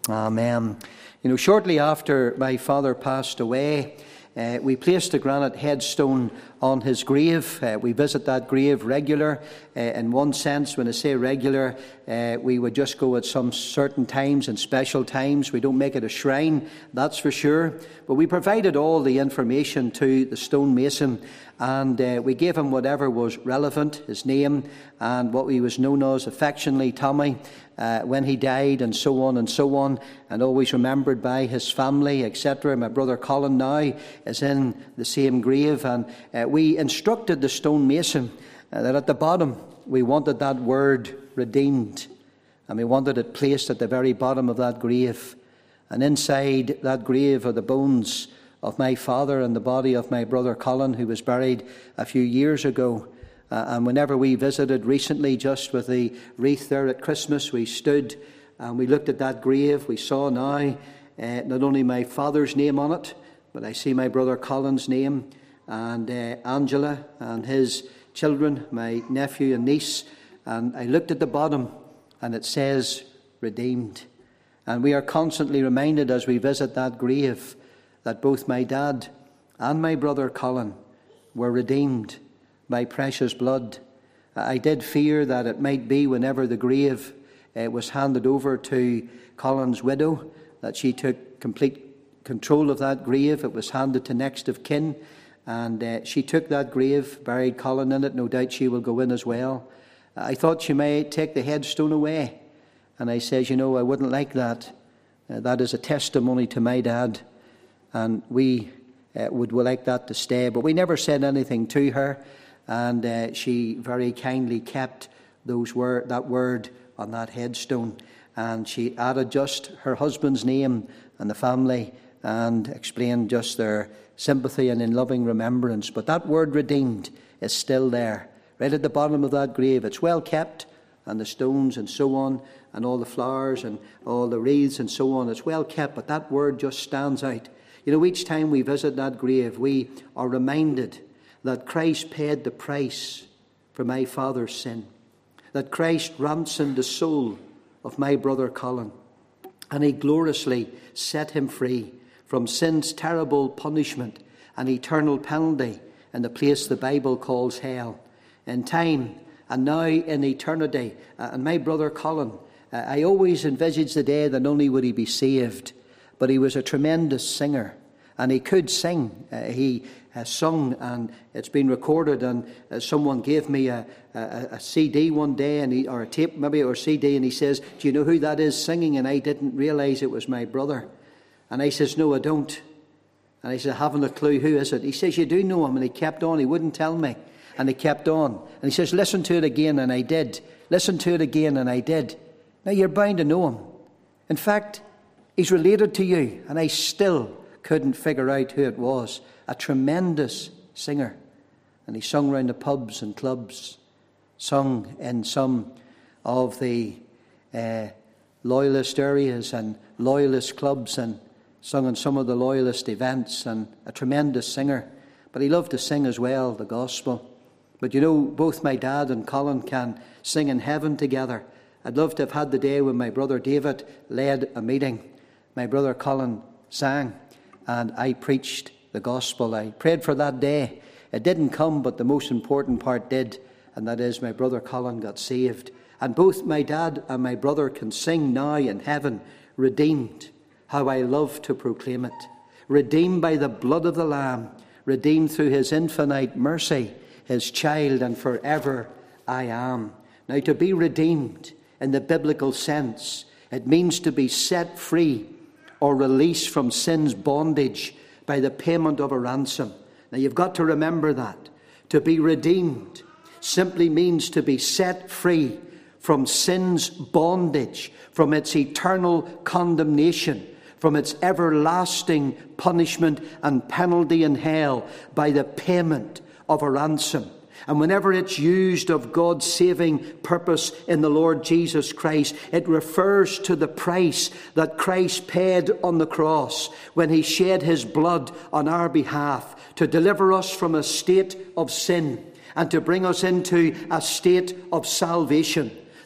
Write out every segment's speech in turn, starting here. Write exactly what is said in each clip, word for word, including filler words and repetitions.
Amen. You know, shortly after my father passed away, uh, we placed a granite headstone on his grave. Uh, we visit that grave regular. Uh, in one sense, when I say regular, uh, we would just go at some certain times and special times. We don't make it a shrine, that's for sure. But we provided all the information to the stonemason, and uh, we gave him whatever was relevant, his name and what he was known as affectionately, Tommy, uh, when he died, and so on and so on, and always remembered by his family, et cetera. My brother Colin now is in the same grave, and uh, we instructed the stonemason uh, that at the bottom we wanted that word redeemed, and we wanted it placed at the very bottom of that grave. And inside that grave are the bones of my father and the body of my brother Colin, who was buried a few years ago. Uh, and whenever we visited recently, just with the wreath there at Christmas, we stood and we looked at that grave. We saw now uh, not only my father's name on it, but I see my brother Colin's name, and uh, Angela and his children, my nephew and niece. And I looked at the bottom and it says redeemed. And we are constantly reminded as we visit that grave that both my dad and my brother Colin were redeemed by precious blood. I did fear that it might be whenever the grave uh, was handed over to Colin's widow, that she took complete control of that grave. It was handed to next of kin, and uh, she took that grave, buried Colin in it. No doubt she will go in as well. I thought she may take the headstone away. And I says, you know, I wouldn't like that. Uh, that is a testimony to my dad, and we uh, would, would like that to stay. But we never said anything to her, and uh, she very kindly kept those word, that word on that headstone. And she added just her husband's name and the family, and explained just their sympathy and in loving remembrance. But that word redeemed is still there, right at the bottom of that grave. It's well kept, and the stones and so on, and all the flowers and all the wreaths and so on, it's well kept, but that word just stands out. You know, each time we visit that grave, we are reminded that Christ paid the price for my father's sin, that Christ ransomed the soul of my brother Colin, and he gloriously set him free from sin's terrible punishment and eternal penalty in the place the Bible calls hell. In time and now in eternity, uh, and my brother Colin, uh, I always envisaged the day that not only would he be saved, but he was a tremendous singer, and he could sing. Uh, he uh, sung, and it's been recorded, and uh, someone gave me a, a, a C D one day, and he, or a tape maybe, or C D, and he says, do you know who that is singing? And I didn't realise it was my brother. And I says, no, I don't. And I said, I haven't a clue, who is it? He says, you do know him. And he kept on, he wouldn't tell me. And he kept on. And he says, listen to it again, and I did. Listen to it again, and I did. Now, you're bound to know him. In fact, he's related to you, and I still couldn't figure out who it was. A tremendous singer. And he sung round the pubs and clubs, sung in some of the uh, loyalist areas and loyalist clubs, and sung in some of the loyalist events, and a tremendous singer. But he loved to sing as well, the gospel. But you know, both my dad and Colin can sing in heaven together. I'd love to have had the day when my brother David led a meeting. My brother Colin sang, and I preached the gospel. I prayed for that day. It didn't come, but the most important part did, and that is my brother Colin got saved. And both my dad and my brother can sing now in heaven, redeemed. How I love to proclaim it. Redeemed by the blood of the Lamb, redeemed through his infinite mercy, his child, and forever I am. Now, to be redeemed in the biblical sense, it means to be set free or released from sin's bondage by the payment of a ransom. Now, you've got to remember that. To be redeemed simply means to be set free from sin's bondage, from its eternal condemnation, from its everlasting punishment and penalty in hell by the payment of a ransom. And whenever it's used of God's saving purpose in the Lord Jesus Christ, it refers to the price that Christ paid on the cross when he shed his blood on our behalf to deliver us from a state of sin and to bring us into a state of salvation.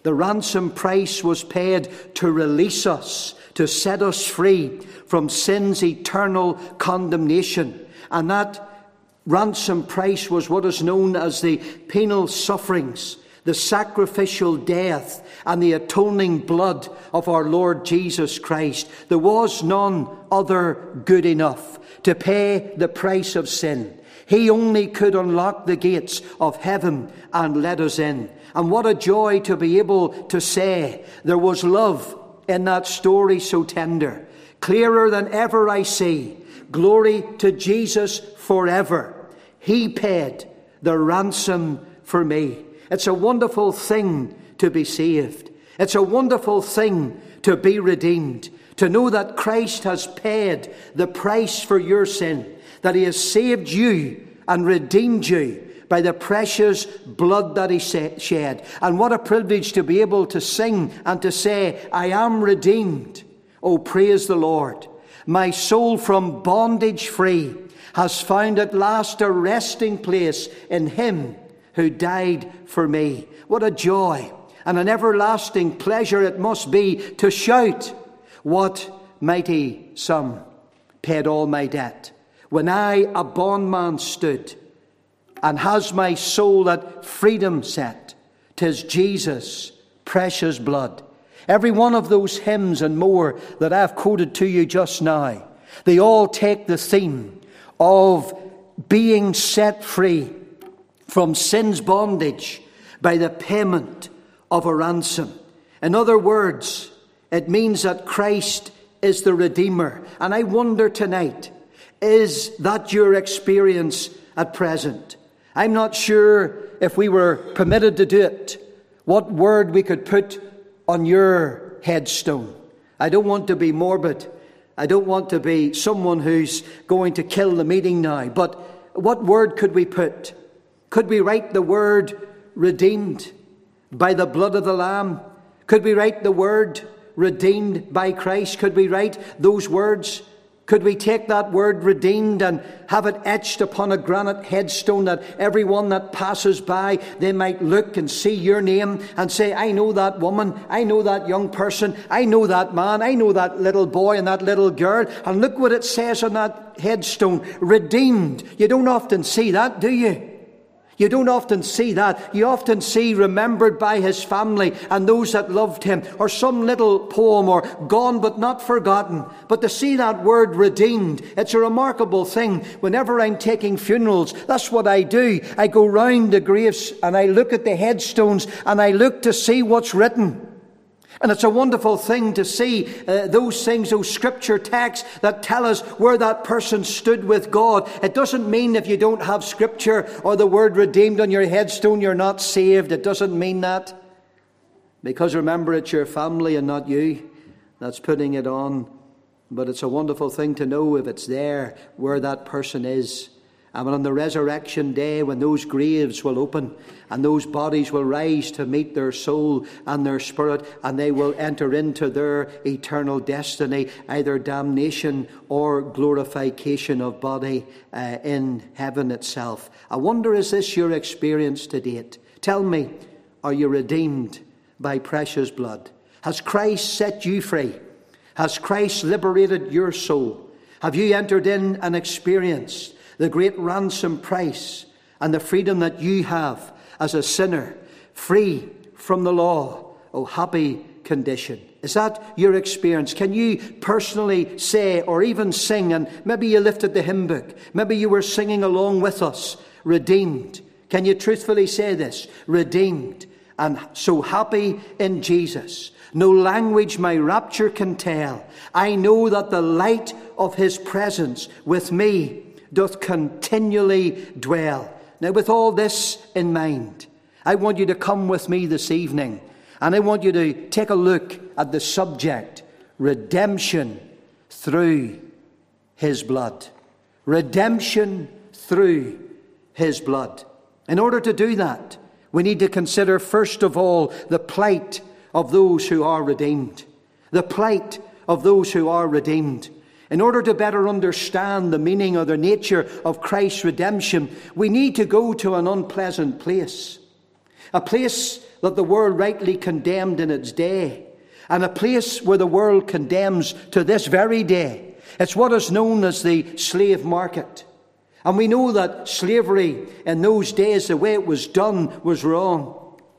The ransom price was paid to release us, to set us free from sin's eternal condemnation. And that ransom price was what is known as the penal sufferings, the sacrificial death, and the atoning blood of our Lord Jesus Christ. There was none other good enough to pay the price of sin. He only could unlock the gates of heaven and let us in. And what a joy to be able to say there was love in that story so tender. Clearer than ever I see. Glory to Jesus forever. He paid the ransom for me. It's a wonderful thing to be saved. It's a wonderful thing to be redeemed. To know that Christ has paid the price for your sin. That he has saved you and redeemed you by the precious blood that he shed. And what a privilege to be able to sing and to say, I am redeemed. Oh, praise the Lord. My soul from bondage free has found at last a resting place in him who died for me. What a joy and an everlasting pleasure it must be to shout, what mighty sum paid all my debt, when I a bondman stood, and has my soul at freedom set. 'Tis Jesus' precious blood. Every one of those hymns and more that I've quoted to you just now, they all take the theme of being set free from sin's bondage by the payment of a ransom. In other words, it means that Christ is the Redeemer. And I wonder tonight, is that your experience at present? I'm not sure if we were permitted to do it, what word we could put on your headstone. I don't want to be morbid. I don't want to be someone who's going to kill the meeting now. But what word could we put? Could we write the word redeemed by the blood of the Lamb? Could we write the word redeemed by Christ? Could we write those words? Could we take that word redeemed and have it etched upon a granite headstone that everyone that passes by, they might look and see your name and say, I know that woman, I know that young person, I know that man, I know that little boy and that little girl. And look what it says on that headstone, redeemed. You don't often see that, do you? You don't often see that. You often see remembered by his family and those that loved him, or some little poem, or gone but not forgotten. But to see that word redeemed, it's a remarkable thing. Whenever I'm taking funerals, that's what I do. I go round the graves and I look at the headstones and I look to see what's written. And it's a wonderful thing to see uh, those things, those scripture texts that tell us where that person stood with God. It doesn't mean if you don't have scripture or the word redeemed on your headstone, you're not saved. It doesn't mean that. Because remember, it's your family and not you that's putting it on. But it's a wonderful thing to know if it's there, where that person is. And on the resurrection day, when those graves will open and those bodies will rise to meet their soul and their spirit, and they will enter into their eternal destiny, either damnation or glorification of body uh, in heaven itself. I wonder, is this your experience to date? Tell me, are you redeemed by precious blood? Has Christ set you free? Has Christ liberated your soul? Have you entered in and experienced the great ransom price and the freedom that you have as a sinner, free from the law? Oh, happy condition. Is that your experience? Can you personally say or even sing, and maybe you lifted the hymn book, maybe you were singing along with us, redeemed. Can you truthfully say this? Redeemed and so happy in Jesus. No language my rapture can tell. I know that the light of his presence with me doth continually dwell. Now, with all this in mind, I want you to come with me this evening, and I want you to take a look at the subject, redemption through his blood. Redemption through his blood. In order to do that, we need to consider, first of all, the plight of those who are redeemed. The plight of those who are redeemed. In order to better understand the meaning or the nature of Christ's redemption, we need to go to an unpleasant place. A place that the world rightly condemned in its day, and a place where the world condemns to this very day. It's what is known as the slave market. And we know that slavery in those days, the way it was done, was wrong.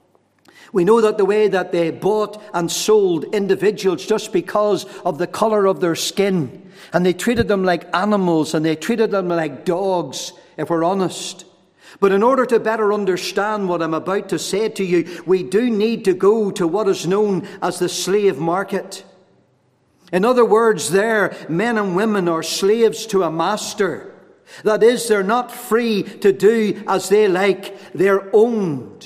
We know that the way that they bought and sold individuals just because of the colour of their skin, and they treated them like animals, and they treated them like dogs, if we're honest. But in order to better understand what I'm about to say to you, we do need to go to what is known as the slave market. In other words, there, men and women are slaves to a master. That is, they're not free to do as they like. They're owned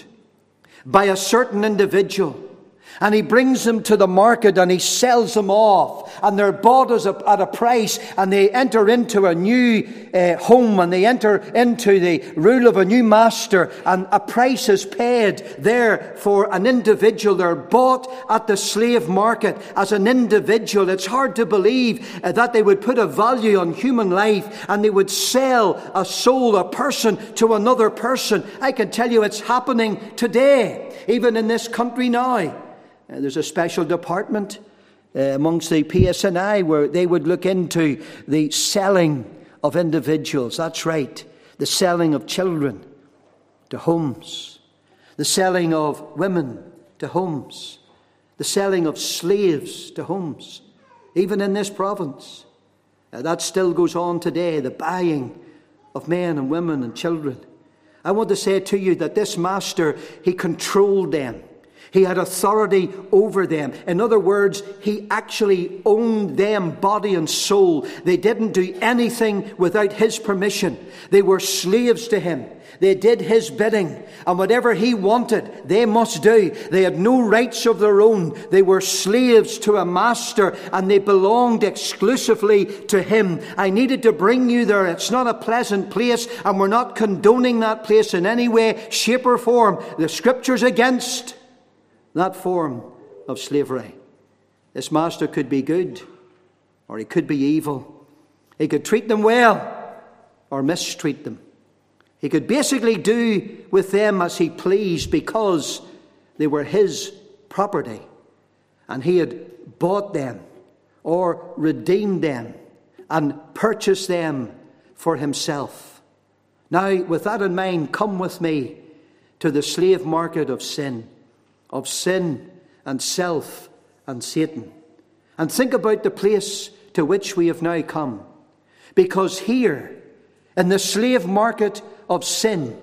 by a certain individual. And he brings them to the market and he sells them off. And they're bought as a, at a price, and they enter into a new uh, home, and they enter into the rule of a new master, and a price is paid there for an individual. They're bought at the slave market as an individual. It's hard to believe uh, that they would put a value on human life and they would sell a soul, a person, to another person. I can tell you it's happening today, even in this country now. Uh, there's a special department uh, amongst the P S N I where they would look into the selling of individuals. That's right. The selling of children to homes. The selling of women to homes. The selling of slaves to homes. Even in this province. Uh, that still goes on today. The buying of men and women and children. I want to say to you that this master, he controlled them. He had authority over them. In other words, he actually owned them body and soul. They didn't do anything without his permission. They were slaves to him. They did his bidding. And whatever he wanted, they must do. They had no rights of their own. They were slaves to a master, and they belonged exclusively to him. I needed to bring you there. It's not a pleasant place, and we're not condoning that place in any way, shape or form. The Scripture's against that form of slavery. This master could be good, or he could be evil. He could treat them well, or mistreat them. He could basically do with them as he pleased, because they were his property, and he had bought them or redeemed them and purchased them for himself. Now, with that in mind, come with me to the slave market of sin. Of sin and self and Satan. And think about the place to which we have now come. Because here, in the slave market of sin,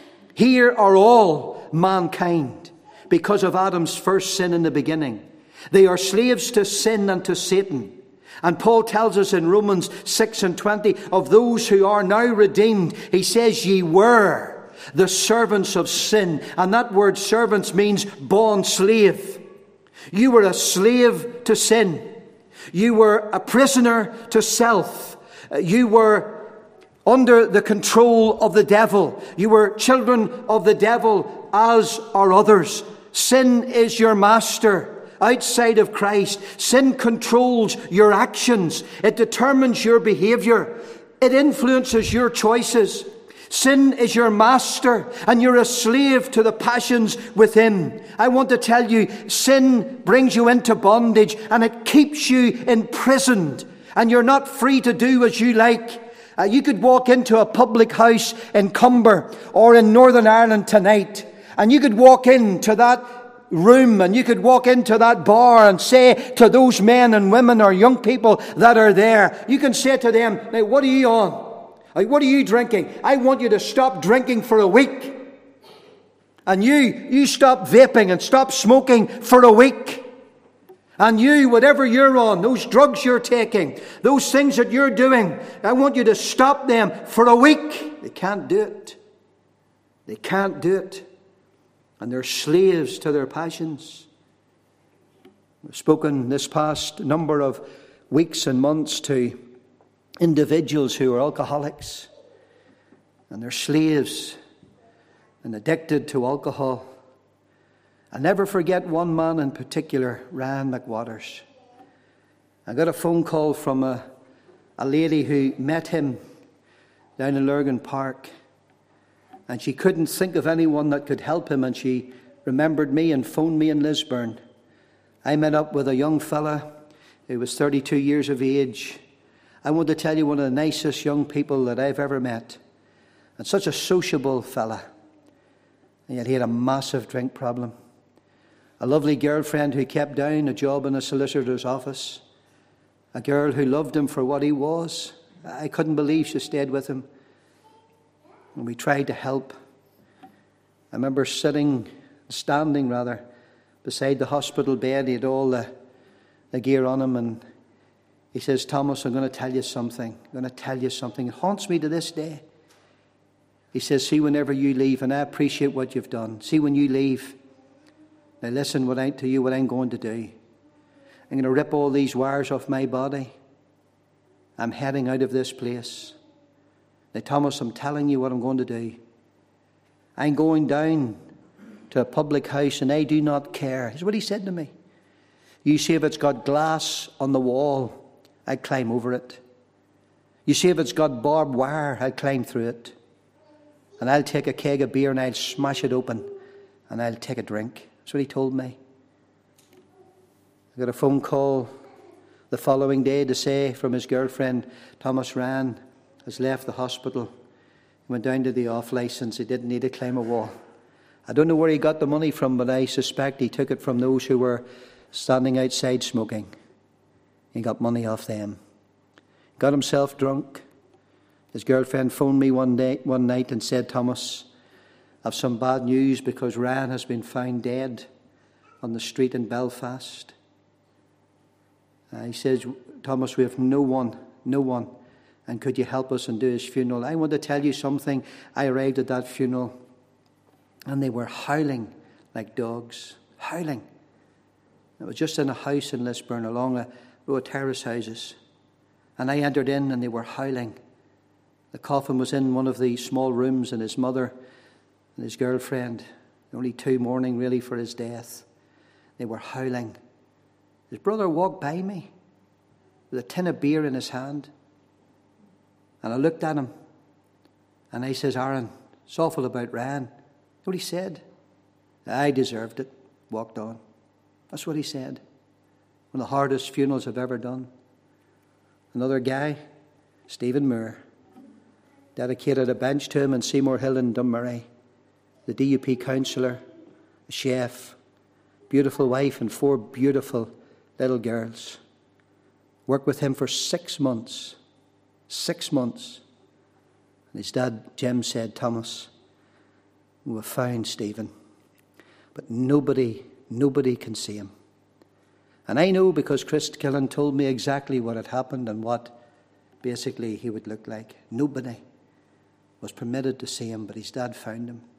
here are all mankind because of Adam's first sin in the beginning. They are slaves to sin and to Satan. And Paul tells us in Romans six and twenty, of those who are now redeemed, he says, ye were the servants of sin. And that word servants means bond slave. You were a slave to sin. You were a prisoner to self. You were under the control of the devil. You were children of the devil, as are others. Sin is your master. Outside of Christ, sin controls your actions. It determines your behavior. It influences your choices. Sin is your master, and you're a slave to the passions within. I want to tell you, sin brings you into bondage, and it keeps you imprisoned, and you're not free to do as you like. Uh, you could walk into a public house in Cumber or in Northern Ireland tonight, and you could walk into that room, and you could walk into that bar and say to those men and women or young people that are there, you can say to them, now, what are you on? Like, what are you drinking? I want you to stop drinking for a week. And you, you stop vaping and stop smoking for a week. And you, whatever you're on, those drugs you're taking, those things that you're doing, I want you to stop them for a week. They can't do it. They can't do it. And they're slaves to their passions. I've spoken this past number of weeks and months to individuals who are alcoholics, and they're slaves and addicted to alcohol. I'll never forget one man in particular, Ryan McWatters. I got a phone call from a, a lady who met him down in Lurgan Park, and she couldn't think of anyone that could help him, and she remembered me and phoned me in Lisburn. I met up with a young fella who was thirty-two years of age. I want to tell you, one of the nicest young people that I've ever met. And such a sociable fella. And yet he had a massive drink problem. A lovely girlfriend who kept down, a job in a solicitor's office. A girl who loved him for what he was. I couldn't believe she stayed with him. And we tried to help. I remember sitting, standing rather, beside the hospital bed. He had all the, the gear on him, and he says, Thomas, I'm going to tell you something. I'm going to tell you something. It haunts me to this day. He says, see, whenever you leave, and I appreciate what you've done. See, when you leave, now listen what I, to you what I'm going to do. I'm going to rip all these wires off my body. I'm heading out of this place. Now, Thomas, I'm telling you what I'm going to do. I'm going down to a public house, and I do not care. That's what he said to me. You see, if it's got glass on the wall, I'd climb over it. You see, if it's got barbed wire, I'd climb through it. And I'll take a keg of beer and I'll smash it open and I'll take a drink. That's what he told me. I got a phone call the following day to say from his girlfriend, Thomas Ryan has left the hospital. He went down to the off licence. He didn't need to climb a wall. I don't know where he got the money from, but I suspect he took it from those who were standing outside smoking. He got money off them. Got himself drunk. His girlfriend phoned me one day, one night and said, Thomas, I've some bad news because Ryan has been found dead on the street in Belfast. Uh, he says, Thomas, we have no one, no one, and could you help us and do his funeral? I want to tell you something. I arrived at that funeral and they were howling like dogs, howling. It was just in a house in Lisburn along a row of terrace houses. And I entered in and they were howling. The coffin was in one of the small rooms, and his mother and his girlfriend, only two mourning really for his death. They were howling. His brother walked by me with a tin of beer in his hand. And I looked at him and I says, Aaron, it's awful about Ryan. You know what he said? I deserved it. Walked on. That's what he said. One of the hardest funerals I've ever done. Another guy, Stephen Moore, dedicated a bench to him in Seymour Hill in Dunmurray. The D U P councillor, a chef, beautiful wife and four beautiful little girls. Worked with him for six months. Six months. And his dad, Jim, said, Thomas, we have found Stephen. But nobody, nobody can see him. And I know because Chris Killen told me exactly what had happened and what basically he would look like. Nobody was permitted to see him, but his dad found him.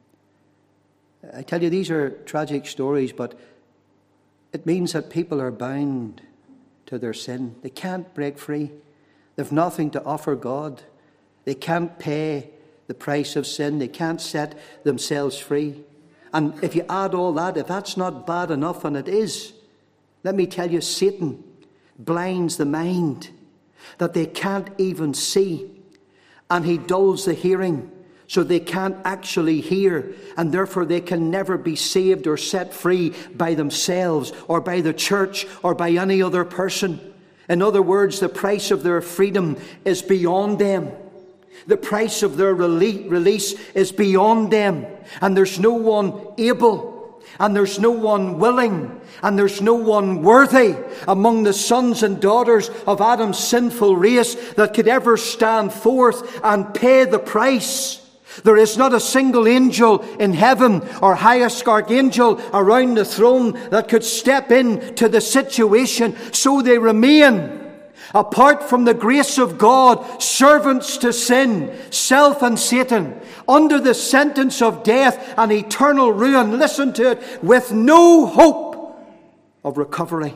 I tell you, these are tragic stories, but it means that people are bound to their sin. They can't break free. They've nothing to offer God. They can't pay the price of sin. They can't set themselves free. And if you add all that, if that's not bad enough, and it is, let me tell you, Satan blinds the mind that they can't even see. And he dulls the hearing so they can't actually hear. And therefore they can never be saved or set free by themselves or by the church or by any other person. In other words, the price of their freedom is beyond them. The price of their release is beyond them. And there's no one able, and there's no one willing, and there's no one worthy among the sons and daughters of Adam's sinful race that could ever stand forth and pay the price. There is not a single angel in heaven or highest archangel around the throne that could step into the situation. So they remain, apart from the grace of God, servants to sin, self and Satan, under the sentence of death and eternal ruin. Listen to it, with no hope of recovery.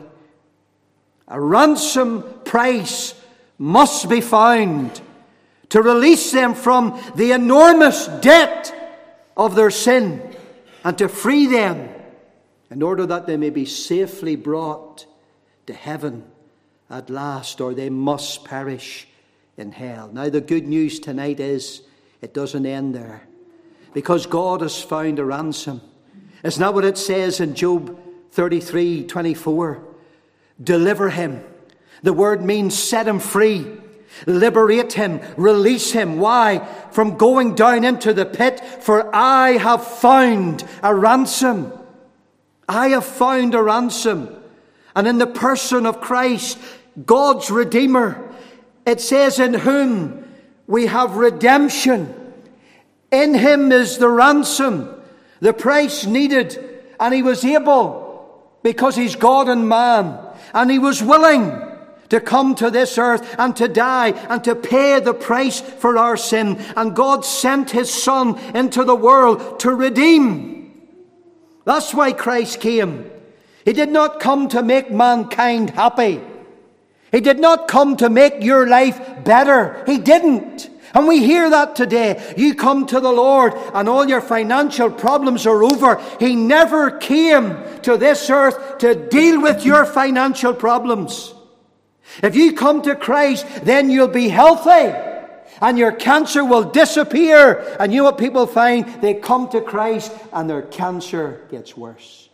A ransom price must be found to release them from the enormous debt of their sin and to free them in order that they may be safely brought to heaven at last, or they must perish in hell. Now, the good news tonight is it doesn't end there, because God has found a ransom. Isn't that what it says in Job thirty-three twenty-four? Deliver him. The word means set him free. Liberate him. Release him. Why? From going down into the pit. For I have found a ransom. I have found a ransom. And in the person of Christ, God's Redeemer, it says, in whom we have redemption. In him is the ransom, the price needed. And he was able, because he's God and man, and he was willing to come to this earth and to die and to pay the price for our sin. And God sent his Son into the world to redeem. That's why Christ came. He did not come to make mankind happy. He did not come to make your life better. He didn't. And we hear that today. You come to the Lord and all your financial problems are over. He never came to this earth to deal with your financial problems. If you come to Christ, then you'll be healthy and your cancer will disappear. And you know what people find? They come to Christ and their cancer gets worse.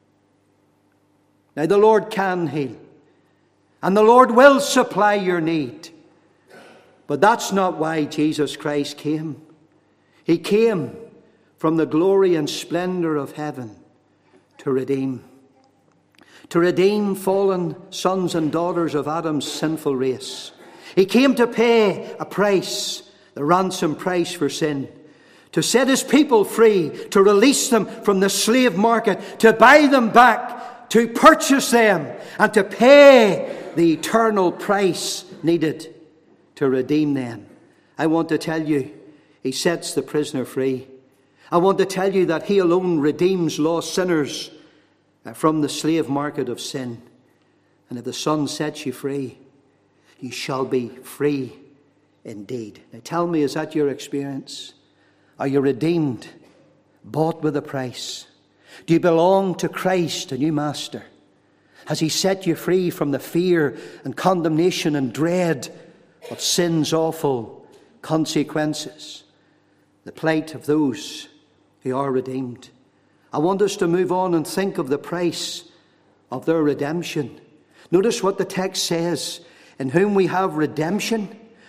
Now the Lord can heal. And the Lord will supply your need. But that's not why Jesus Christ came. He came from the glory and splendor of heaven to redeem. To redeem fallen sons and daughters of Adam's sinful race. He came to pay a price, the ransom price for sin. To set his people free, to release them from the slave market, to buy them back, to purchase them, and to pay the eternal price needed to redeem them. I want to tell you, he sets the prisoner free. I want to tell you that he alone redeems lost sinners from the slave market of sin. And if the Son sets you free, you shall be free indeed. Now tell me, is that your experience? Are you redeemed, bought with a price? Do you belong to Christ, a new master? Has he set you free from the fear and condemnation and dread of sin's awful consequences? The plight of those who are redeemed. I want us to move on and think of the price of their redemption. Notice what the text says. In whom we have redemption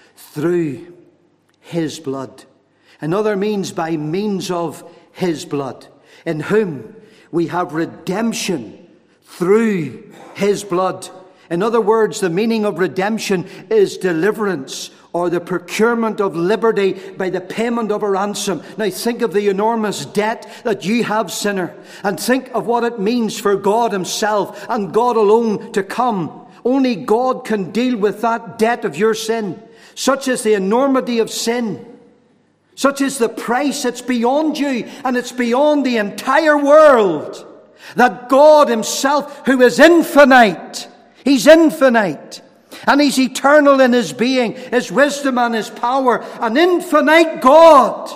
through his blood. Another means by means of his blood. In whom we have redemption through his blood. In other words, the meaning of redemption is deliverance or the procurement of liberty by the payment of a ransom. Now think of the enormous debt that you have, sinner, and think of what it means for God himself and God alone to come. Only God can deal with that debt of your sin. Such is the enormity of sin. Such is the price. It's beyond you and it's beyond the entire world. That God himself, who is infinite, he's infinite, and he's eternal in his being, his wisdom and his power, an infinite God.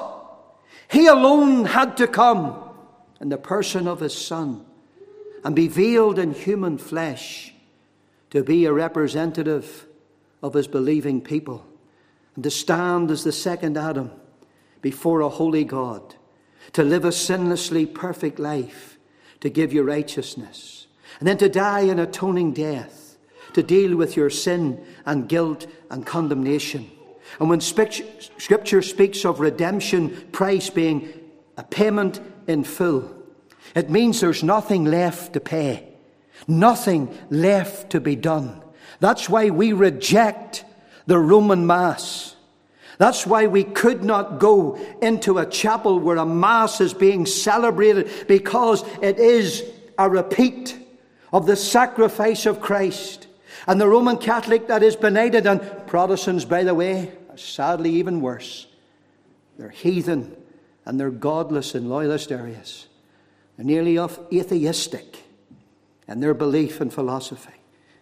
He alone had to come in the person of his Son and be veiled in human flesh to be a representative of his believing people and to stand as the second Adam before a holy God, to live a sinlessly perfect life, to give you righteousness, and then to die an atoning death, to deal with your sin and guilt and condemnation. And when Scripture speaks of redemption price being a payment in full, it means there's nothing left to pay, nothing left to be done. That's why we reject the Roman Mass. That's why we could not go into a chapel where a Mass is being celebrated, because it is a repeat of the sacrifice of Christ. And the Roman Catholic that is benighted, and Protestants, by the way, are sadly even worse. They're heathen and they're godless in loyalist areas. They're nearly atheistic in their belief and philosophy.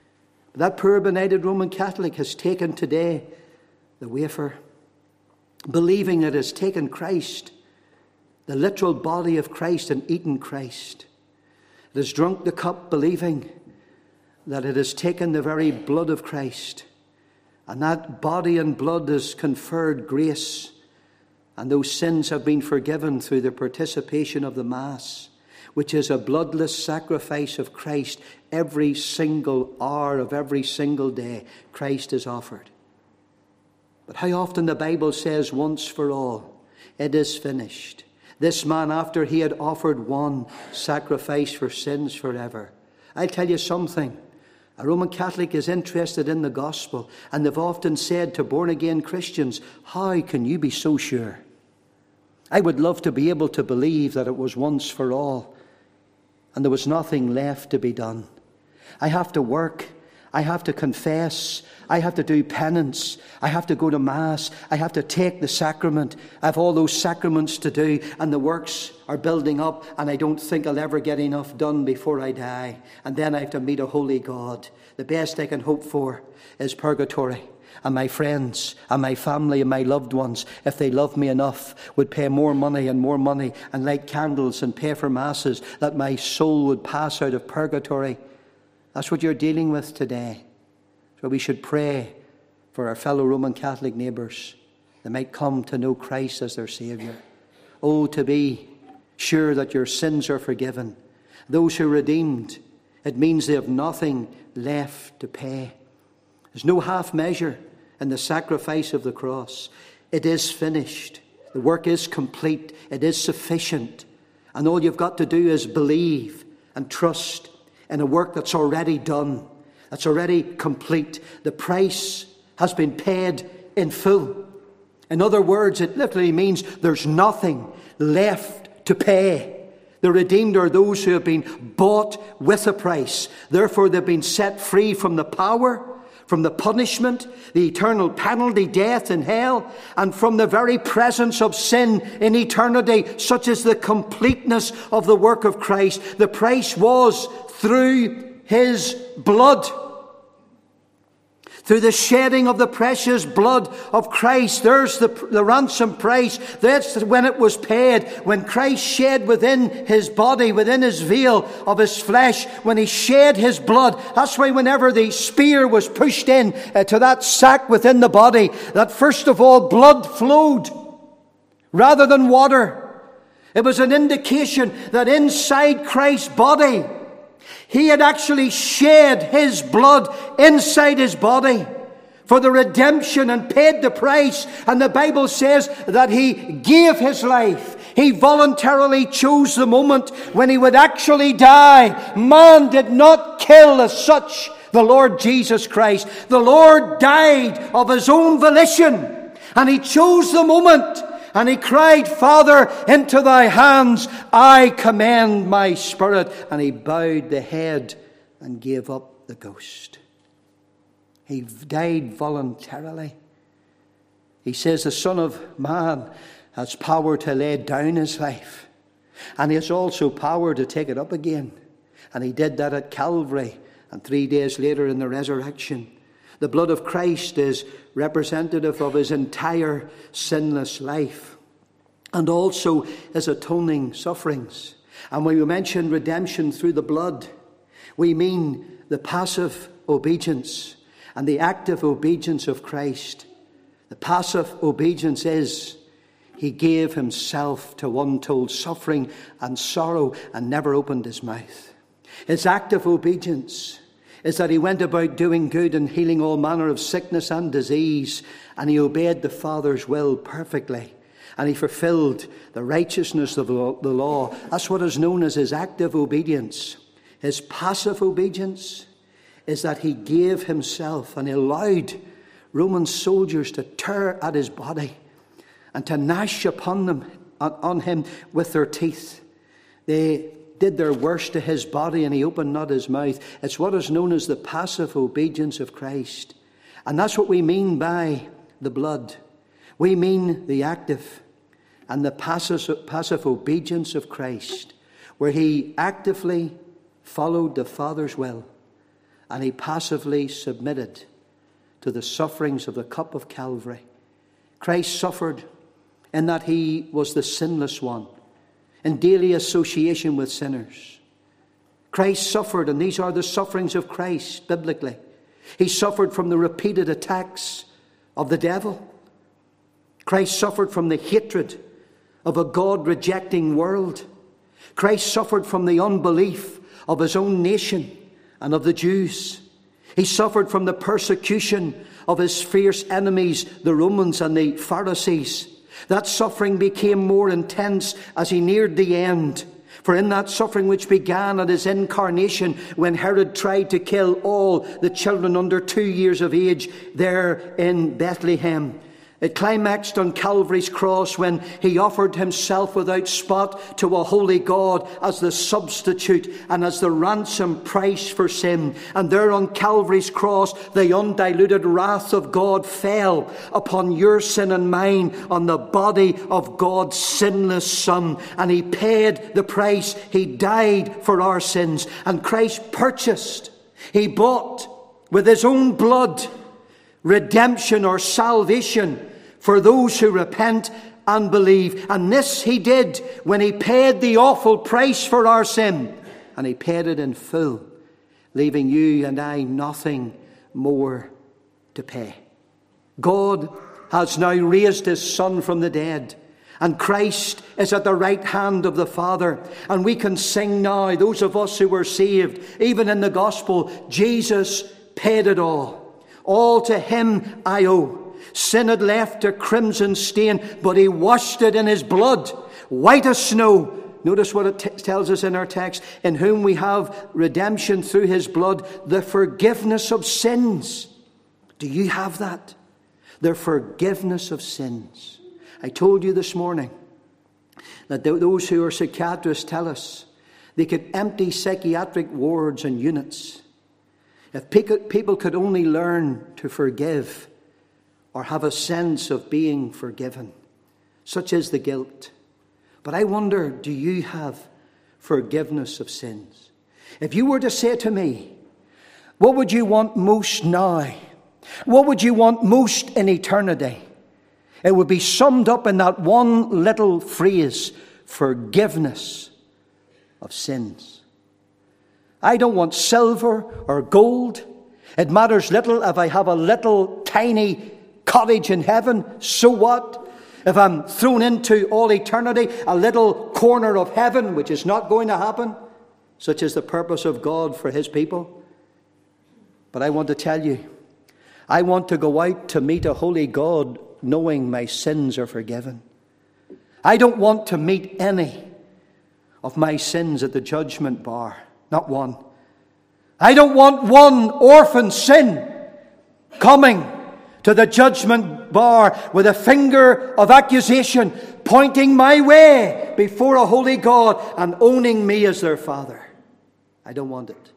But that poor benighted Roman Catholic has taken today the wafer, believing it has taken Christ, the literal body of Christ, and eaten Christ. It has drunk the cup, believing that it has taken the very blood of Christ, and that body and blood has conferred grace, and those sins have been forgiven through the participation of the Mass. which is a bloodless sacrifice of Christ every single hour of every single day. Christ is offered. But how often the Bible says once for all, it is finished. This man, after he had offered one sacrifice for sins forever. I'll tell you something. A Roman Catholic is interested in the gospel, and they've often said to born-again Christians, how can you be so sure? I would love to be able to believe that it was once for all, and there was nothing left to be done. I have to work. I have to confess. I have to do penance. I have to go to Mass. I have to take the sacrament. I have all those sacraments to do, and the works are building up, and I don't think I'll ever get enough done before I die. And then I have to meet a holy God. The best I can hope for is purgatory. And my friends and my family and my loved ones, if they love me enough, would pay more money and more money and light candles and pay for masses, that my soul would pass out of purgatory. That's what you're dealing with today. So we should pray for our fellow Roman Catholic neighbours. They might come to know Christ as their Saviour. Oh, to be sure that your sins are forgiven. Those who are redeemed, it means they have nothing left to pay. There's no half measure in the sacrifice of the cross. It is finished. The work is complete. It is sufficient. And all you've got to do is believe and trust in a work that's already done, that's already complete. The price has been paid in full. In other words, it literally means there's nothing left to pay. The redeemed are those who have been bought with a price. Therefore, they've been set free from the power, from the punishment, the eternal penalty, death and hell, and from the very presence of sin in eternity. Such is the completeness of the work of Christ. The price was through his blood. Through the shedding of the precious blood of Christ. There's the, the ransom price. That's when it was paid. When Christ shed within his body, within his veil of his flesh, when he shed his blood. That's why whenever the spear was pushed in uh, to that sac within the body, that first of all blood flowed rather than water. It was an indication that inside Christ's body, he had actually shed his blood inside his body for the redemption and paid the price. And the Bible says that he gave his life. He voluntarily chose the moment when he would actually die. Man did not kill as such the Lord Jesus Christ. The Lord died of his own volition. And he chose the moment. And he cried, Father, into thy hands I commend my spirit. And he bowed the head and gave up the ghost. He died voluntarily. He says the Son of Man has power to lay down his life. And he has also power to take it up again. And he did that at Calvary. And three days later in the resurrection. The blood of Christ is representative of his entire sinless life and also his atoning sufferings. And when we mention redemption through the blood, we mean the passive obedience and the active obedience of Christ. The passive obedience is he gave himself to untold suffering and sorrow and never opened his mouth. His active obedience is that he went about doing good and healing all manner of sickness and disease, and he obeyed the Father's will perfectly, and he fulfilled the righteousness of the law. That's what is known as his active obedience. His passive obedience is that he gave himself and he allowed Roman soldiers to tear at his body and to gnash upon them, on him with their teeth. They did their worst to his body and he opened not his mouth. It's what is known as the passive obedience of Christ. And that's what we mean by the blood. We mean the active and the passive, passive obedience of Christ, where he actively followed the Father's will and he passively submitted to the sufferings of the cup of Calvary. Christ suffered in that he was the sinless one, in daily association with sinners. Christ suffered, and these are the sufferings of Christ biblically. He suffered from the repeated attacks of the devil. Christ suffered from the hatred of a God-rejecting world. Christ suffered from the unbelief of his own nation and of the Jews. He suffered from the persecution of his fierce enemies, the Romans and the Pharisees. That suffering became more intense as he neared the end. For in that suffering which began at his incarnation, when Herod tried to kill all the children under two years of age there in Bethlehem, it climaxed on Calvary's cross when he offered himself without spot to a holy God as the substitute and as the ransom price for sin. And there on Calvary's cross, the undiluted wrath of God fell upon your sin and mine on the body of God's sinless Son. And he paid the price. He died for our sins. And Christ purchased, he bought with his own blood, redemption or salvation for those who repent and believe. And this he did when he paid the awful price for our sin. And he paid it in full, leaving you and I nothing more to pay. God has now raised his Son from the dead, and Christ is at the right hand of the Father. And we can sing now, those of us who were saved, even in the gospel, Jesus paid it all. All to him I owe. Sin had left a crimson stain, but he washed it in his blood, white as snow. Notice what it t- tells us in our text. In whom we have redemption through his blood, the forgiveness of sins. Do you have that? The forgiveness of sins. I told you this morning that th- those who are psychiatrists tell us they could empty psychiatric wards and units if people could only learn to forgive or have a sense of being forgiven. Such is the guilt. But I wonder, do you have forgiveness of sins? If you were to say to me, what would you want most now? What would you want most in eternity? It would be summed up in that one little phrase, forgiveness of sins. I don't want silver or gold. It matters little if I have a little tiny cottage in heaven. So what? If I'm thrown into all eternity, a little corner of heaven, which is not going to happen, such is the purpose of God for his people. But I want to tell you, I want to go out to meet a holy God knowing my sins are forgiven. I don't want to meet any of my sins at the judgment bar. Not one. I don't want one orphan sin coming to the judgment bar with a finger of accusation pointing my way before a holy God and owning me as their father. I don't want it.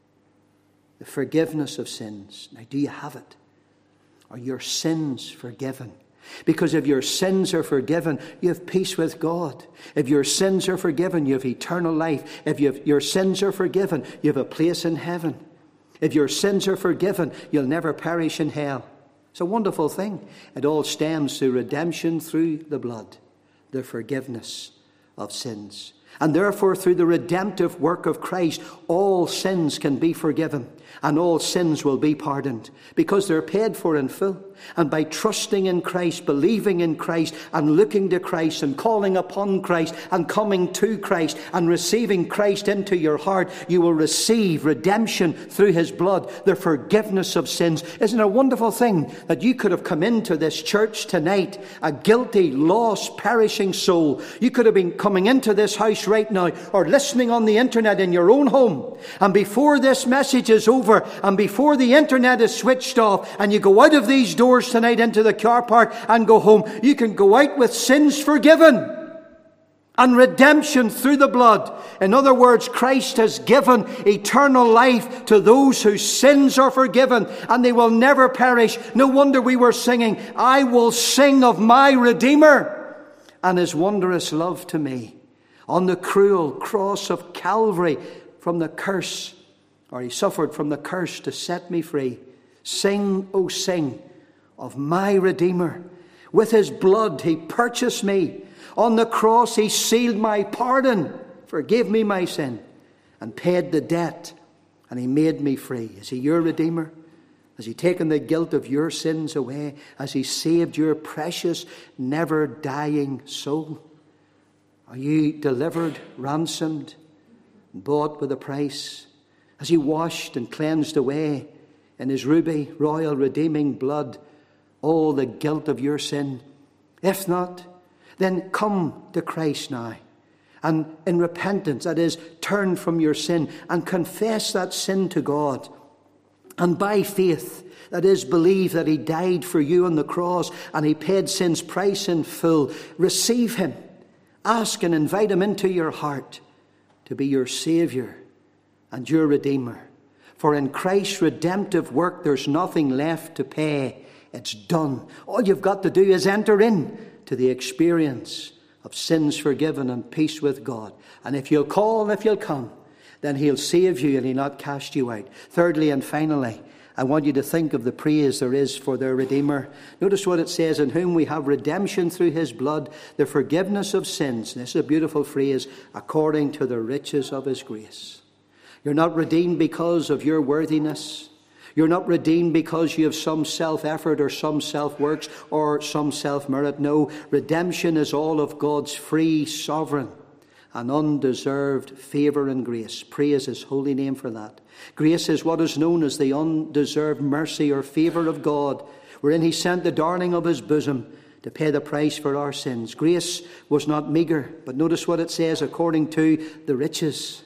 The forgiveness of sins. Now, do you have it? Are your sins forgiven? Because if your sins are forgiven, you have peace with God. If your sins are forgiven, you have eternal life. If you have, your sins are forgiven, you have a place in heaven. If your sins are forgiven, you'll never perish in hell. It's a wonderful thing. It all stems through redemption through the blood, the forgiveness of sins. And therefore, through the redemptive work of Christ, all sins can be forgiven and all sins will be pardoned because they're paid for in full. And by trusting in Christ, believing in Christ, and looking to Christ, and calling upon Christ, and coming to Christ, and receiving Christ into your heart, you will receive redemption through his blood, the forgiveness of sins. Isn't it a wonderful thing that you could have come into this church tonight, a guilty, lost, perishing soul? You could have been coming into this house right now, or listening on the internet in your own home. And before this message is over, and before the internet is switched off, and you go out of these doors tonight into the car park and go home, you can go out with sins forgiven and redemption through the blood. In other words, Christ has given eternal life to those whose sins are forgiven and they will never perish. No wonder we were singing, I will sing of my Redeemer and his wondrous love to me. On the cruel cross of Calvary, from the curse, or he suffered from the curse to set me free. Sing, oh sing, of my Redeemer. With his blood he purchased me. On the cross he sealed my pardon, forgave me my sin, and paid the debt, and he made me free. Is he your Redeemer? Has he taken the guilt of your sins away? Has he saved your precious, never-dying soul? Are you delivered, ransomed, bought with a price? Has he washed and cleansed away in his ruby, royal, redeeming blood all the guilt of your sin? If not, then come to Christ now, and in repentance, that is, turn from your sin and confess that sin to God. And by faith, that is, believe that he died for you on the cross and he paid sin's price in full. Receive him. Ask and invite him into your heart to be your Saviour and your Redeemer. For in Christ's redemptive work, there's nothing left to pay. It's done. All you've got to do is enter in to the experience of sins forgiven and peace with God. And if you'll call and if you'll come, then he'll save you and he'll not cast you out. Thirdly and finally, I want you to think of the praise there is for their Redeemer. Notice what it says, in whom we have redemption through his blood, the forgiveness of sins. And this is a beautiful phrase, according to the riches of his grace. You're not redeemed because of your worthiness. You're not redeemed because you have some self-effort or some self-works or some self-merit. No, redemption is all of God's free, sovereign and undeserved favour and grace. Praise his holy name for that. Grace is what is known as the undeserved mercy or favour of God, wherein he sent the darling of his bosom to pay the price for our sins. Grace was not meagre, but notice what it says, according to the riches,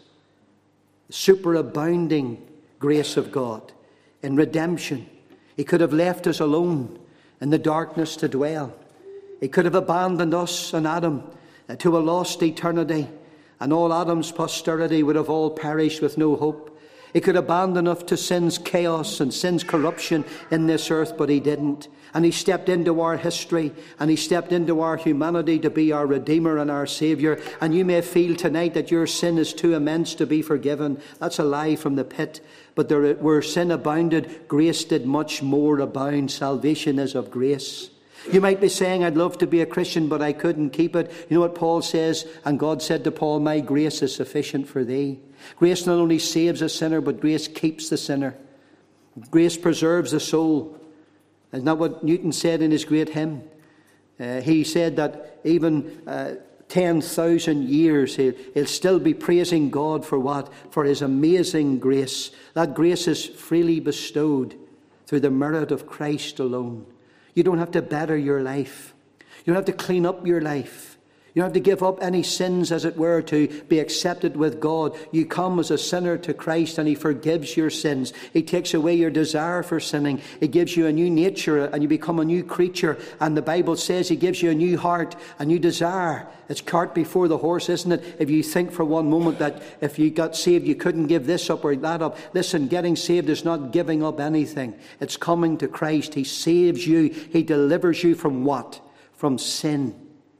the superabounding grace of God. In redemption, he could have left us alone in the darkness to dwell. He could have abandoned us and Adam to a lost eternity, and all Adam's posterity would have all perished with no hope. He could abandon us to sin's chaos and sin's corruption in this earth, but he didn't. And he stepped into our history and he stepped into our humanity to be our Redeemer and our Saviour. And you may feel tonight that your sin is too immense to be forgiven. That's a lie from the pit. But there, where sin abounded, grace did much more abound. Salvation is of grace. You might be saying, I'd love to be a Christian, but I couldn't keep it. You know what Paul says? And God said to Paul, my grace is sufficient for thee. Grace not only saves a sinner, but grace keeps the sinner. Grace preserves the soul. Isn't that what Newton said in his great hymn? Uh, he said that even uh, ten thousand years he'll, he'll still be praising God for what? For his amazing grace. That grace is freely bestowed through the merit of Christ alone. You don't have to better your life. You don't have to clean up your life. You don't have to give up any sins, as it were, to be accepted with God. You come as a sinner to Christ and he forgives your sins. He takes away your desire for sinning. He gives you a new nature and you become a new creature. And the Bible says he gives you a new heart, a new desire. It's cart before the horse, isn't it? If you think for one moment that if you got saved, you couldn't give this up or that up. Listen, getting saved is not giving up anything. It's coming to Christ. He saves you. He delivers you from what? From sin.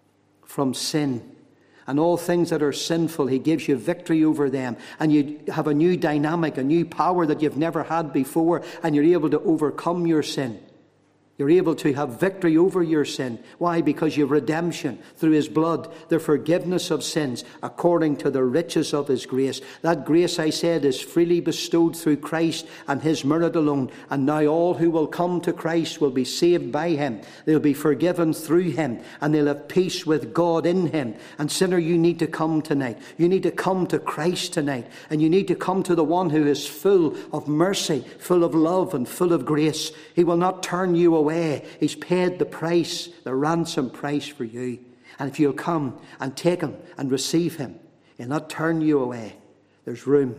From sin. And all things that are sinful, he gives you victory over them. And you have a new dynamic, a new power that you've never had before. And you're able to overcome your sin. You're able to have victory over your sin. Why? Because you have redemption through his blood, the forgiveness of sins, according to the riches of his grace. That grace, I said, is freely bestowed through Christ and his merit alone. And now all who will come to Christ will be saved by him. They'll be forgiven through him. And they'll have peace with God in him. And sinner, you need to come tonight. You need to come to Christ tonight. And you need to come to the one who is full of mercy, full of love, and full of grace. He will not turn you away. Way. He's paid the price, the ransom price for you. And if you'll come and take him and receive him, he'll not turn you away. There's room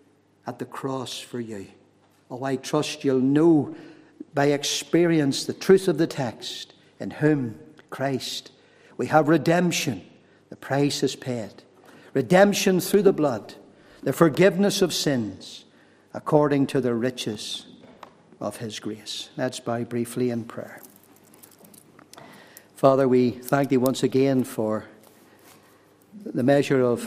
at the cross for you. Oh, I trust you'll know by experience the truth of the text, in whom, Christ, we have redemption. The price is paid. Redemption through the blood, the forgiveness of sins, according to the riches of his grace. Let's bow briefly in prayer. Father, we thank thee once again for the measure of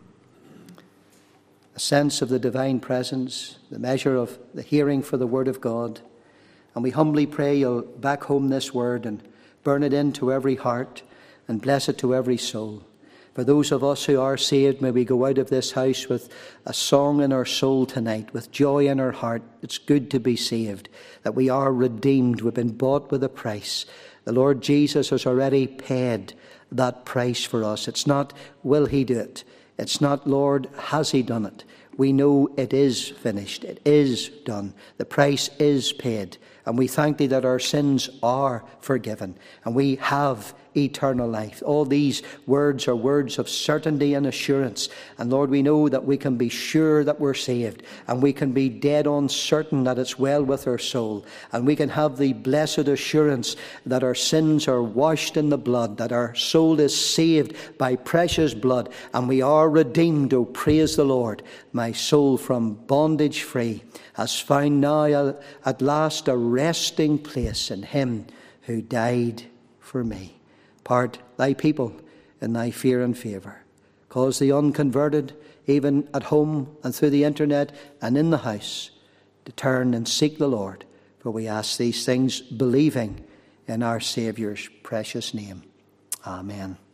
a sense of the divine presence, the measure of the hearing for the word of God. And we humbly pray you'll back home this word and burn it into every heart and bless it to every soul. For those of us who are saved, may we go out of this house with a song in our soul tonight, with joy in our heart. It's good to be saved, that we are redeemed. We've been bought with a price. The Lord Jesus has already paid that price for us. It's not, will he do it? It's not, Lord, has he done it? We know it is finished. It is done. The price is paid. And we thank thee that our sins are forgiven. And we have eternal life. All these words are words of certainty and assurance. And Lord, we know that we can be sure that we're saved. And we can be dead on certain that it's well with our soul. And we can have the blessed assurance that our sins are washed in the blood, that our soul is saved by precious blood. And we are redeemed, oh praise the Lord. My soul from bondage free has found now at last a resting place in him who died for me. Part thy people in thy fear and favour. Cause the unconverted, even at home and through the internet and in the house, to turn and seek the Lord. For we ask these things believing in our Saviour's precious name. Amen.